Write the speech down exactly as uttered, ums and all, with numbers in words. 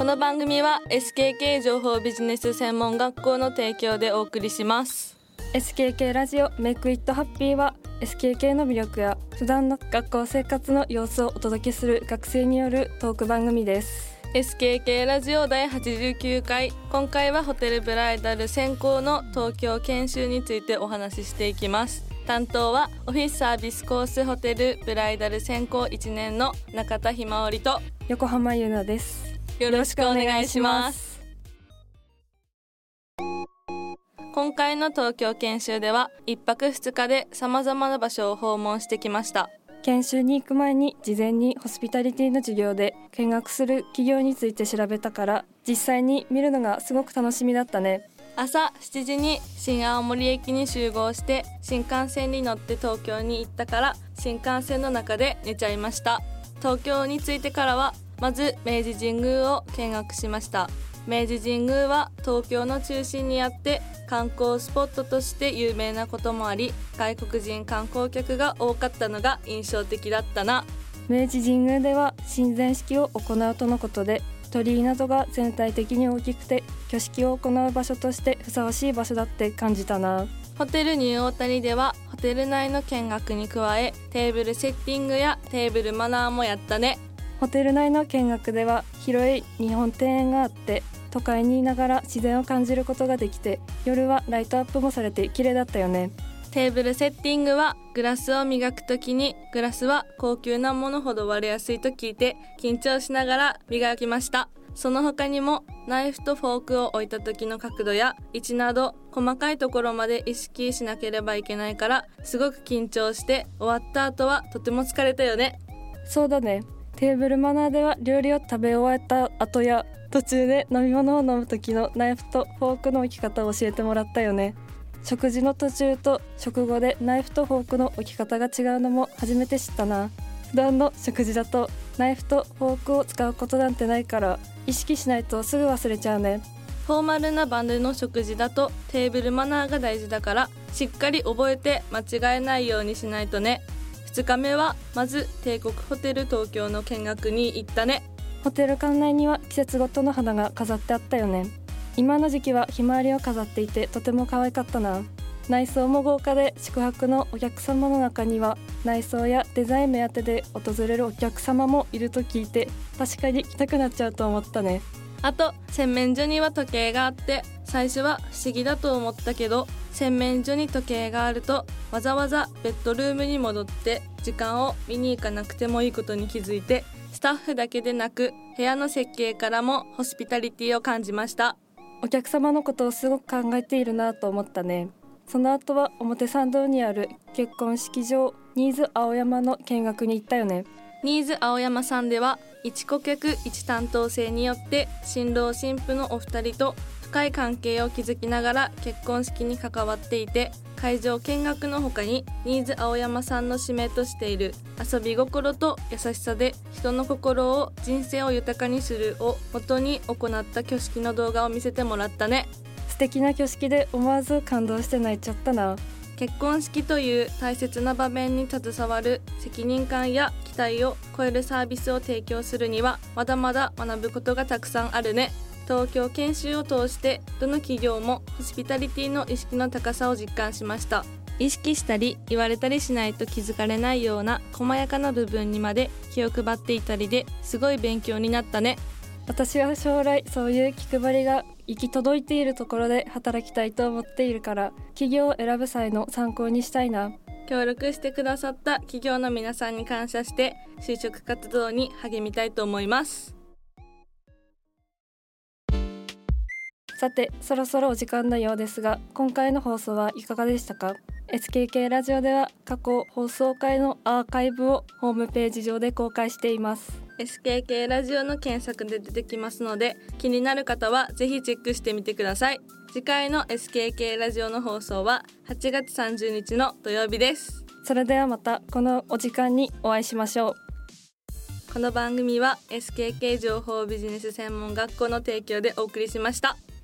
の番組は エスケーケー 情報ビジネス専門学校の提供でお送りします。 エスケーケー ラジオメイクイットハッピーは エスケーケー の魅力や普段の学校生活の様子をお届けする学生によるトーク番組です。 エスケーケー ラジオだいはちじゅうきゅうかい、今回はホテルブライダル専攻の東京研修についてお話ししていきます。担当はオフィスサービスコースホテルブライダル専攻いちねんの中田ひまおりと横浜優奈です。 よろしくお願いします。今回の東京研修ではいっぱくふつかでさまざまな場所を訪問してきました。 研修に行く前に事前にホスピタリティの授業で見学する企業について調べたから、実際に見るのがすごく楽しみだったね。 朝しちじに新青森駅に集合して新幹線に乗って東京に行ったから、新幹線の中で寝ちゃいました。東京に着いてからはまず明治神宮を見学しました。明治神宮は東京の中心にあって観光スポットとして有名なこともあり、外国人観光客が多かったのが印象的だったな。 明治神宮では神前式を行うとのことで、鳥居などが全体的に大きくて挙式を行う場所としてふさわしい場所だって感じたな。 ホテルニューオータニではホテル内の見学に加えテーブルセッティングやテーブルマナーもやったね。 ホテル内の見学では広い日本庭園があって、都会にいながら自然を感じることができて、夜はライトアップもされて綺麗だったよね。 テーブルセッティングはグラスを磨くときに、グラスは高級なものほど割れやすいと聞いて緊張しながら磨きました。その他にもナイフとフォークを置いた時の角度や位置など細かいところまで意識しなければいけないから、すごく緊張して終わった後はとても疲れたよね。 そうだね。テーブルマナーでは料理を食べ終えた後や途中で飲み物を飲む時のナイフとフォークの置き方を教えてもらったよね。食事の途中と食後でナイフとフォークの置き方が違うのも初めて知ったな。普段の食事だとナイフとフォークを使うことなんてないから、意識しないとすぐ忘れちゃうね。 フォーマルな場での食事だとテーブルマナーが大事だから、しっかり覚えて間違えないようにしないとね。ふつかめはまず帝国ホテル東京の見学に行ったね。 ホテル館内には季節ごとの花が飾ってあったよね。今の時期はひまわりを飾っていてとても可愛かったな。内装も豪華で、宿泊のお客様の中には内装やデザイン目当てで訪れるお客様もいると聞いて、確かに来たくなっちゃうと思ったね。 あと洗面所には時計があって、最初は不思議だと思ったけど、洗面所に時計があるとわざわざベッドルームに戻って時間を見に行かなくてもいいことに気づいて、スタッフだけでなく部屋の設計からもホスピタリティを感じました。 お客様のことをすごく考えているなと思ったね。その後は表参道にある結婚式場ニーズ青山の見学に行ったよね。 ニーズ青山さんではいち顧客いち担当制によって新郎新婦のお二人と深い関係を築きながら結婚式に関わっていて、会場見学の他にニーズ青山さんの使命としている遊び心と優しさで人の心を人生を豊かにするを元に行った挙式の動画を見せてもらったね。 素敵な挙式で思わず感動して泣いちゃったな。 結婚式という大切な場面に携わる責任感や期待を超えるサービスを提供するにはまだまだ学ぶことがたくさんあるね。東京研修を通してどの企業もホスピタリティの意識の高さを実感しました。意識したり言われたりしないと気づかれないような細やかな部分にまで気を配っていたりですごい勉強になったね。 私は将来そういう気配りが行き届いているところで働きたいと思っているから、企業を選ぶ際の参考にしたいな。 協力してくださった企業の皆さんに感謝して就職活動に励みたいと思います。 さて、そろそろお時間のようですが、今回の放送はいかがでしたか？ エスケーケー ラジオでは過去放送回のアーカイブをホームページ上で公開しています。 エスケーケー ラジオの検索で出てきますので、気になる方はぜひチェックしてみてください。次回の エスケーケー ラジオの放送ははちがつさんじゅうにちの土曜日です。 それではまたこのお時間にお会いしましょう。 この番組は エスケーケー 情報ビジネス専門学校の提供でお送りしました。